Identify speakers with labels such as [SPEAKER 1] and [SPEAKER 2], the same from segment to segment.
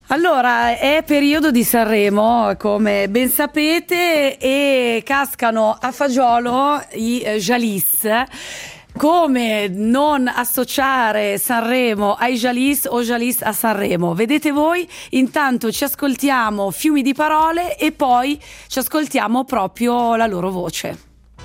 [SPEAKER 1] Allora, è periodo di Sanremo, come ben sapete, e cascano a fagiolo i Jalis. Come non associare Sanremo ai Jalis o Jalis a Sanremo? Vedete voi? Intanto ci ascoltiamo fiumi di parole e poi ci ascoltiamo proprio la loro voce.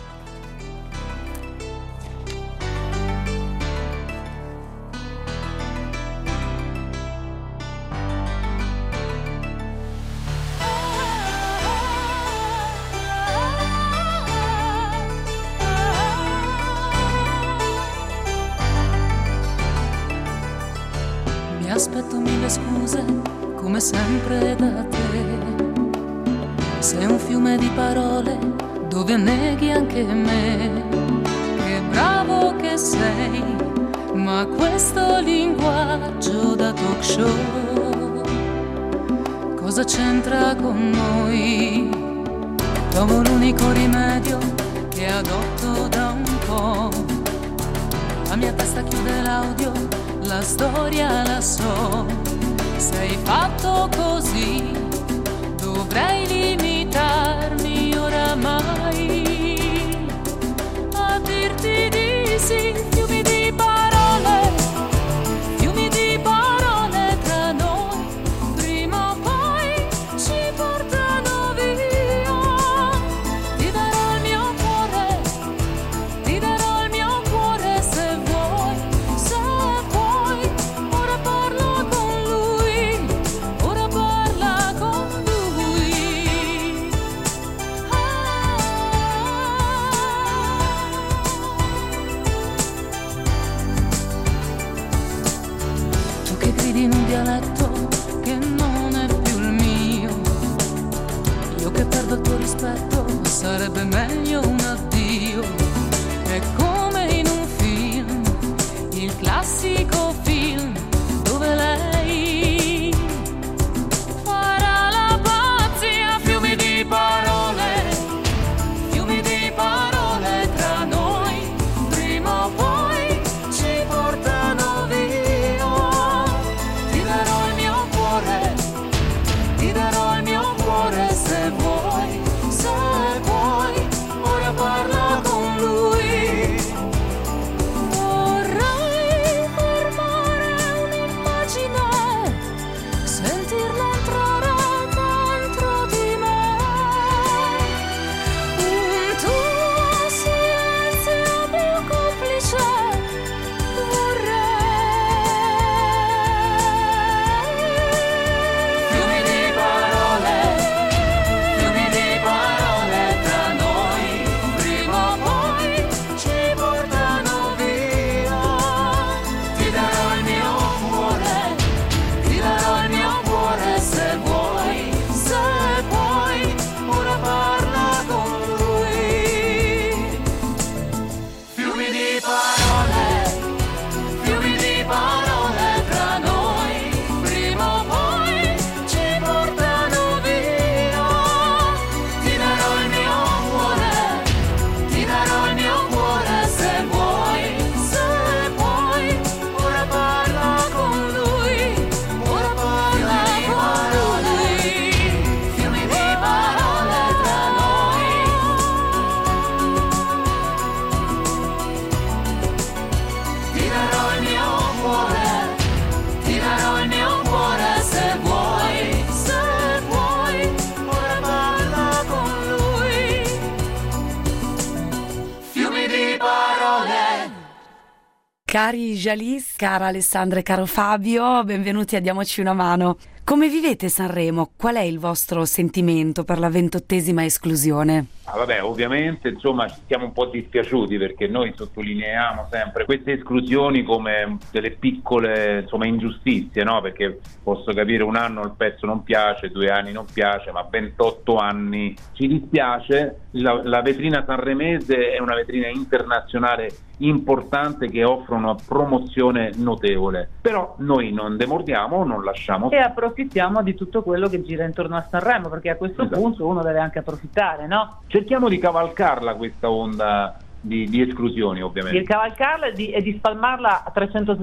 [SPEAKER 2] Aspetto mille scuse, come sempre da te. Sei un fiume di parole dove neghi anche me. Che bravo che sei, ma questo linguaggio da talk show cosa c'entra con noi? Trovo l'unico rimedio che adotto da un po'. La mia testa chiude l'audio, la storia la so, sei fatto così, dovrei limitarmi oramai a dirti di sì. Fiumi di parole tra noi, prima o poi ci portano via. Ti darò il mio cuore, ti darò il mio cuore se vuoi, se vuoi. Ora parla con lui, ora parla con lui. Tu che gridi in un dialetto che non è più il mio, io che perdo il tuo rispetto, sarebbe meglio un addio. È come in un film, il classico film dove lei farà la pazzia. Fiumi di parole tra noi, prima o poi ci portano via. Ti darò il mio cuore, ti darò il mio cuore se vuoi, se vuoi. Ora parla con lui. Vorrei fermare un'immagine, sentirla entrare dentro di me. Un tuo silenzio più complice vorrei. Fiumi di parole tra noi, prima o poi ci portano via. Ti darò il mio cuore, ti darò il mio cuore se vuoi, se vuoi. Ora parla con lui. Fiumi di parole tra noi, prima o poi ci portano via. Ti darò il mio cuore, ti darò il mio cuore se vuoi, se vuoi. Ora parla con lui, ora parla con lui. Fiumi di parole tra noi. Ti darò il mio cuore, ti darò il mio cuore se vuoi, se vuoi. Ora parla con lui. Fiumi di parole.
[SPEAKER 1] Cari Jalis, cara Alessandra e caro Fabio, benvenuti a Diamoci una mano. Come vivete Sanremo? Qual è il vostro sentimento per la 28ª esclusione?
[SPEAKER 3] Vabbè, ovviamente insomma siamo un po' dispiaciuti perché noi sottolineiamo sempre queste esclusioni come delle piccole insomma ingiustizie, no? Perché posso capire un anno il pezzo non piace, 2 anni non piace, ma 28 anni ci dispiace. La vetrina sanremese è una vetrina internazionale importante che offre una promozione notevole, però noi non demordiamo, non lasciamo
[SPEAKER 4] e approfittiamo di tutto quello che gira intorno a Sanremo, perché a questo punto uno deve anche approfittare, no?
[SPEAKER 3] Cerchiamo di cavalcarla questa onda di esclusioni ovviamente.
[SPEAKER 4] Il cavalcarla è di spalmarla a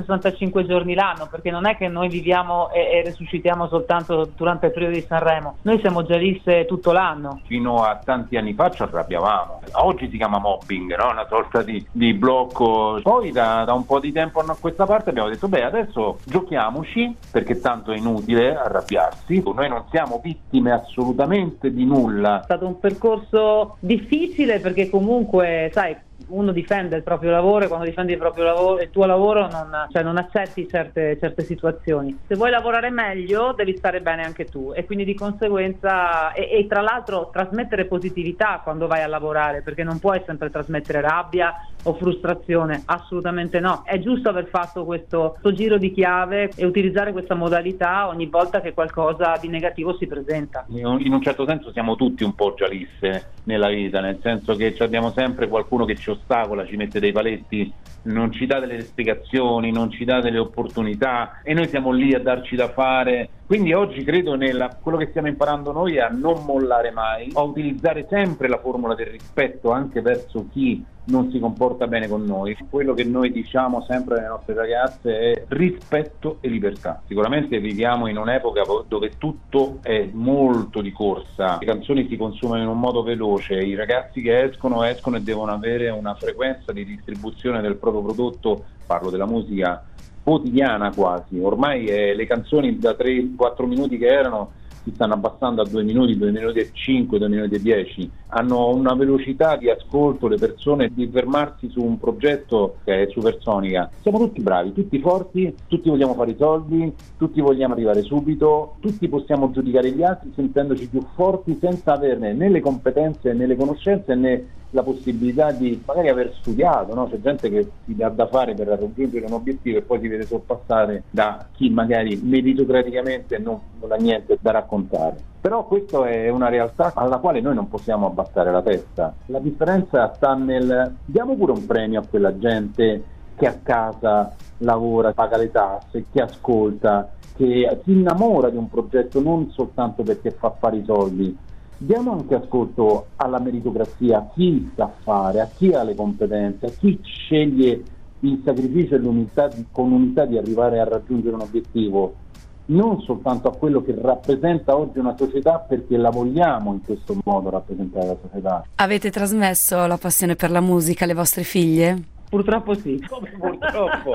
[SPEAKER 4] 365 giorni l'anno, perché non è che noi viviamo e resuscitiamo soltanto durante il periodo di Sanremo, noi siamo gialliste tutto l'anno.
[SPEAKER 3] Fino a tanti anni fa ci arrabbiavamo, oggi si chiama mobbing, no? Una sorta di blocco. Poi da un po' di tempo a questa parte abbiamo detto adesso giochiamoci, perché tanto è inutile arrabbiarsi, noi non siamo vittime assolutamente di nulla.
[SPEAKER 4] È stato un percorso difficile, perché comunque sai, uno difende il proprio lavoro, e quando difendi il proprio lavoro, il tuo lavoro, non accetti certe situazioni. Se vuoi lavorare meglio devi stare bene anche tu, e quindi di conseguenza e tra l'altro trasmettere positività quando vai a lavorare, perché non puoi sempre trasmettere rabbia o frustrazione, assolutamente no. È giusto aver fatto questo giro di chiave e utilizzare questa modalità ogni volta che qualcosa di negativo si presenta.
[SPEAKER 3] In un certo senso siamo tutti un po' giallisse nella vita, nel senso che abbiamo sempre qualcuno che ci ostacola, ci mette dei paletti, non ci dà delle spiegazioni, non ci dà delle opportunità, e noi siamo lì a darci da fare. Quindi oggi credo quello che stiamo imparando noi è a non mollare mai, a utilizzare sempre la formula del rispetto anche verso chi non si comporta bene con noi. Quello che noi diciamo sempre alle nostre ragazze è rispetto e libertà. Sicuramente viviamo in un'epoca dove tutto è molto di corsa, le canzoni si consumano in un modo veloce, i ragazzi che escono e devono avere una frequenza di distribuzione del proprio prodotto, parlo della musica, quotidiana quasi. Ormai le canzoni da 3-4 minuti che erano si stanno abbassando a 2 minuti, 2 minuti e 5, 2 minuti e 10. Hanno una velocità di ascolto le persone, di fermarsi su un progetto che è supersonica. Siamo tutti bravi, tutti forti, tutti vogliamo fare i soldi, tutti vogliamo arrivare subito, tutti possiamo giudicare gli altri sentendoci più forti senza averne né le competenze né le conoscenze né la possibilità di magari aver studiato, no? C'è gente che si dà da fare per raggiungere un obiettivo e poi si vede sorpassare da chi magari meritocraticamente non ha niente da raccontare. Però questa è una realtà alla quale noi non possiamo abbassare la testa. La differenza sta nel diamo pure un premio a quella gente che a casa lavora, paga le tasse, che ascolta, che si innamora di un progetto non soltanto perché fa fare i soldi. Diamo anche ascolto alla meritocrazia, a chi sa fare, a chi ha le competenze, a chi sceglie il sacrificio e l'umiltà con umiltà di arrivare a raggiungere un obiettivo, non soltanto a quello che rappresenta oggi una società, perché la vogliamo in questo modo rappresentare la società.
[SPEAKER 1] Avete trasmesso la passione per la musica alle vostre figlie?
[SPEAKER 4] Purtroppo sì.
[SPEAKER 3] Come purtroppo?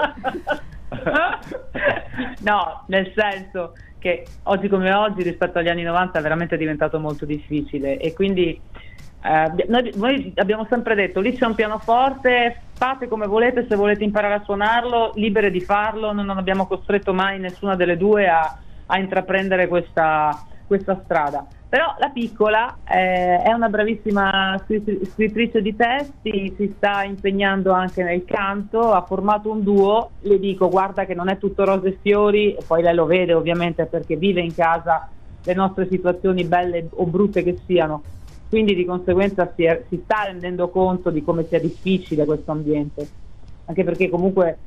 [SPEAKER 4] No, nel senso che oggi come oggi rispetto agli anni 90 è veramente diventato molto difficile, e quindi noi abbiamo sempre detto lì c'è un pianoforte, fate come volete, se volete imparare a suonarlo libere di farlo, non abbiamo costretto mai nessuna delle due a intraprendere questa strada. Però la piccola è una bravissima scrittrice di testi, si sta impegnando anche nel canto, ha formato un duo. Le dico guarda che non è tutto rose e fiori, e poi lei lo vede ovviamente perché vive in casa le nostre situazioni belle o brutte che siano, quindi di conseguenza si sta rendendo conto di come sia difficile questo ambiente, anche perché comunque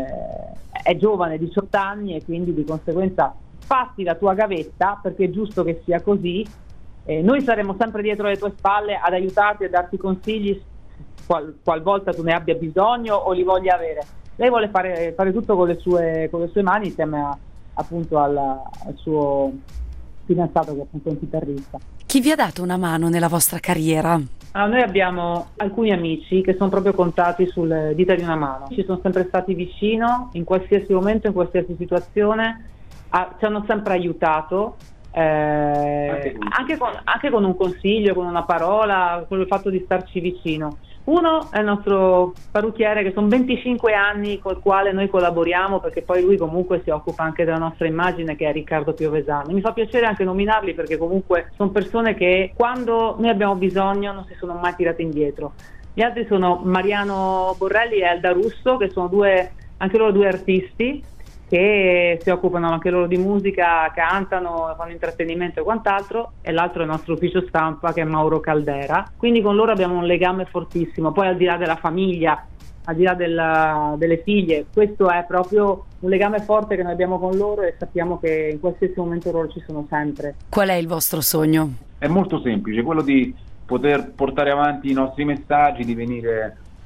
[SPEAKER 4] è giovane, 18 anni, e quindi di conseguenza fatti la tua gavetta, perché è giusto che sia così. Noi saremo sempre dietro le tue spalle ad aiutarti e darti consigli qualvolta tu ne abbia bisogno o li voglia avere. Lei vuole fare tutto con le sue mani, insieme appunto al suo fidanzato, che è appunto un chitarrista.
[SPEAKER 1] Chi vi ha dato una mano nella vostra carriera?
[SPEAKER 4] Allora, noi abbiamo alcuni amici che sono proprio contati sulle dita di una mano, ci sono sempre stati vicino in qualsiasi momento, in qualsiasi situazione, ci hanno sempre aiutato, anche con un consiglio, con una parola, con il fatto di starci vicino. Uno è il nostro parrucchiere, che sono 25 anni col quale noi collaboriamo, perché poi lui comunque si occupa anche della nostra immagine, che è Riccardo Piovesano. Mi fa piacere anche nominarli, perché comunque sono persone che quando noi abbiamo bisogno non si sono mai tirate indietro. Gli altri sono Mariano Borrelli e Elda Russo, che sono anche loro due artisti che si occupano anche loro di musica, cantano, fanno intrattenimento e quant'altro, e l'altro è il nostro ufficio stampa, che è Mauro Caldera. Quindi con loro abbiamo un legame fortissimo. Poi al di là della famiglia, al di là delle figlie, questo è proprio un legame forte che noi abbiamo con loro, e sappiamo che in qualsiasi momento loro ci sono sempre.
[SPEAKER 1] Qual è il vostro sogno?
[SPEAKER 3] È molto semplice, quello di poter portare avanti i nostri messaggi, di venire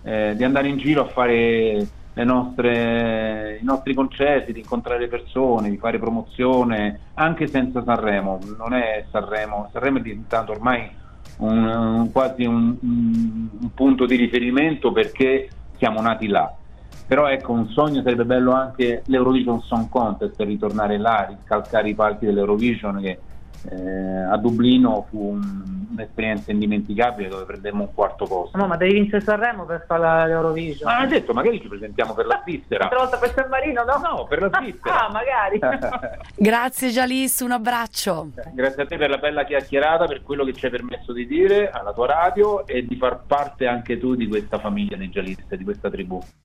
[SPEAKER 3] di andare in giro a fare i nostri concerti, di incontrare persone, di fare promozione anche senza Sanremo. Non è Sanremo è diventato ormai quasi un punto di riferimento perché siamo nati là. Però ecco, un sogno sarebbe bello anche l'Eurovision Song Contest, per ritornare là, ricalcare i palchi dell'Eurovision, che a Dublino fu un'esperienza indimenticabile, dove prendemmo un quarto posto.
[SPEAKER 4] No, ma devi vincere Sanremo per fare l'Eurovision.
[SPEAKER 3] Ma ha detto, magari ci presentiamo per la Svizzera.
[SPEAKER 4] Un'altra volta per San Marino, no?
[SPEAKER 3] No, per la Svizzera.
[SPEAKER 4] Magari.
[SPEAKER 1] Grazie Jalis, un abbraccio.
[SPEAKER 3] Grazie a te per la bella chiacchierata, per quello che ci hai permesso di dire alla tua radio e di far parte anche tu di questa famiglia di Jalis, di questa tribù.